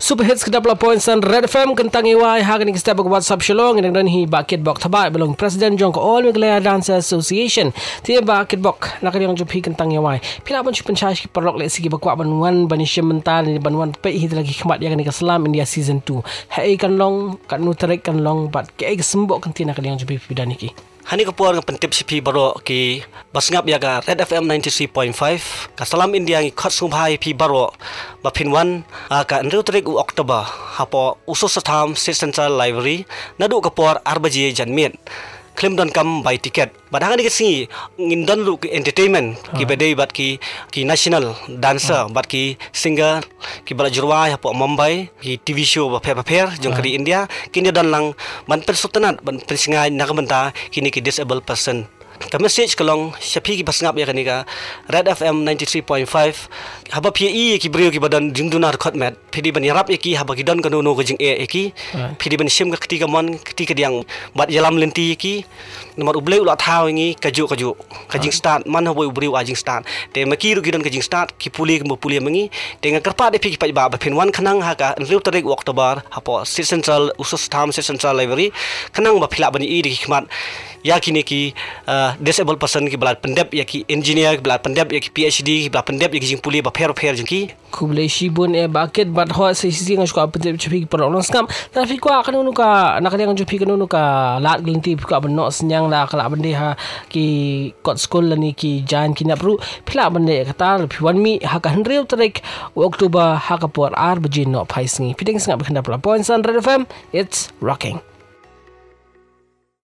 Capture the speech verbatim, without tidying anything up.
Super hits kedap la poin san Red F M kentang iwai hagan ni step WhatsApp shalong yang dan hi bakit bok tabai belong Presiden Jong ko all Meghalaya Dance Association ti bakit bok nak yang jupi kentang iwai pila pun chupan charge ki perlok le sigi bakwa banwan banisya mental ni banwan pe hi lagi khmat yang ni Islam India season two hai kan long kan nu tarik kan long bat ke sembok kan ti nak yang jupi pidan iki Hani kapur ng pentip si P baro ki basngap yaga Red F M ninety-three point five ka Salam India ngi khot sumbai P baro bapinwan ka andru trik u Oktober hapo usus satam Central Library nadu kapur arbaji janmit claim don kam buy ticket badang ni kasi ngindon lu ki entertainment ki bedai bat ki ki national dancer bat ki singer ki bala jurwa hapo Mumbai ki T V show ba pher pher jong kari India kini don lang ban per sutanat ban pensingai nakabenta kini ki disabled person ka message kalong syapi ki basngap ya kanika Red F M ninety-three point five haba P E ki brio ki badan jingduna record mat pidi ban yarap ki haba ki don kanu no jing e ki pidi ban sim ka ketika mon ketika diang bat jalam lenti ki nomor ublei ulat thau ngi kaju kaju kajing start man habo ubriu ajing start te maki ru ki don kajing start ki puli ki puli mengi te ngakarpa de pi ki pa ba pin wan khanang ha ka riu tarik Oktober hapo Central usus tham Central Library khanang ba phila bani i di khmat ya kini ki uh, disabled person ki balad pendep ya ki engineer ki balad pendep ya ki P H D ki balad pendep ya ki jing puli ba pher pher jing ki kublai shibun e bakit bat ho se sisi ngas ko pendep chupi ki perolong skam tapi ko akan unu ka nak yang chupi kan unu ka lat glinti ko benok senyang la kala bende ha ki kot school ni ki jan ki nak pru phila bende kata wan mi ha ka hendriu tarik Oktober ha ka por ar bejin no phaisngi piding sngap khanda pla point san Red F M it's rocking.